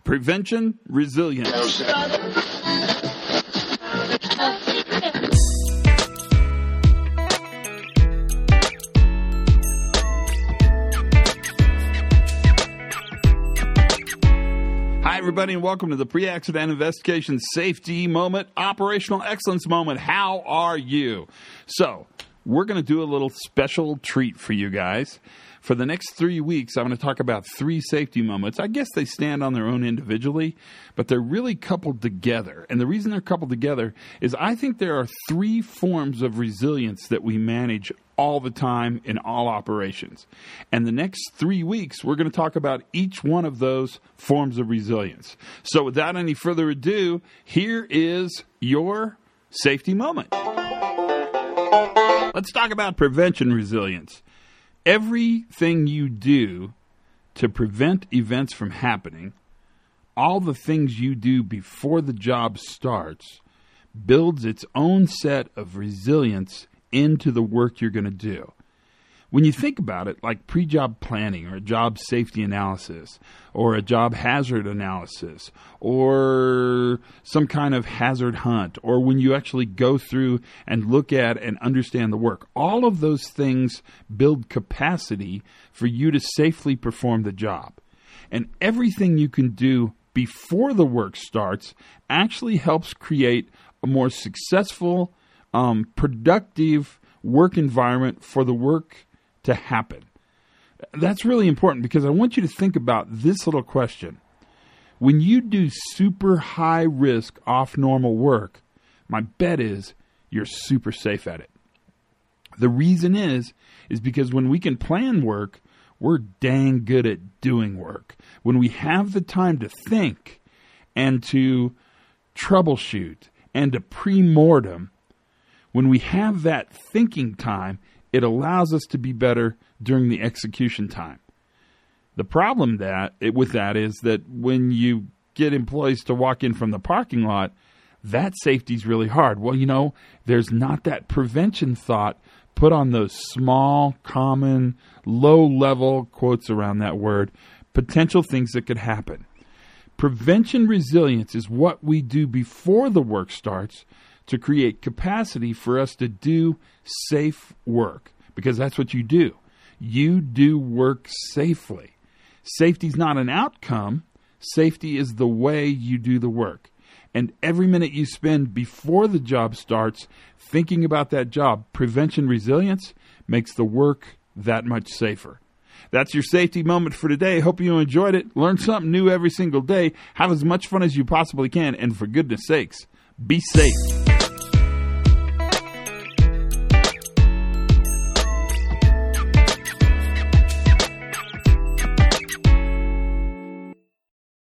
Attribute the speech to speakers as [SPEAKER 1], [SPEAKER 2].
[SPEAKER 1] Prevention Resilience. Hi, everybody, and welcome to the Pre-Accident Investigation Safety Moment, Operational Excellence Moment. How are you? So, we're going to do a little special treat for you guys. For the next 3 weeks, I'm going to talk about 3 safety moments. I guess they stand on their own individually, but they're really coupled together. And the reason they're coupled together is I think there are 3 forms of resilience that we manage all the time in all operations. And the next 3 weeks, we're going to talk about each one of those forms of resilience. So without any further ado, here is your safety moment. Let's talk about prevention resilience. Everything you do to prevent events from happening, all the things you do before the job starts, builds its own set of resilience into the work you're going to do. When you think about it, like pre-job planning or a job safety analysis or a job hazard analysis or some kind of hazard hunt, or when you actually go through and look at and understand the work, all of those things build capacity for you to safely perform the job. And everything you can do before the work starts actually helps create a more successful, productive work environment for the work to happen. That's really important because I want you to think about this little question. When you do super high risk off normal work, my bet is you're super safe at it. The reason is because when we can plan work, we're dang good at doing work. When we have the time to think and to troubleshoot and to pre-mortem, when we have that thinking time, it allows us to be better during the execution time. The problem with that is that when you get employees to walk in from the parking lot, that safety's really hard. Well, there's not that prevention thought put on those small, common, low-level, quotes around that word, potential things that could happen. Prevention resilience is what we do before the work starts to create capacity for us to do safe work, because that's what you do. You do work safely. Safety's not an outcome. Safety is the way you do the work. And every minute you spend before the job starts thinking about that job, prevention resilience makes the work that much safer. That's your safety moment for today. Hope you enjoyed it. Learn something new every single day. Have as much fun as you possibly can. And for goodness sakes, be safe.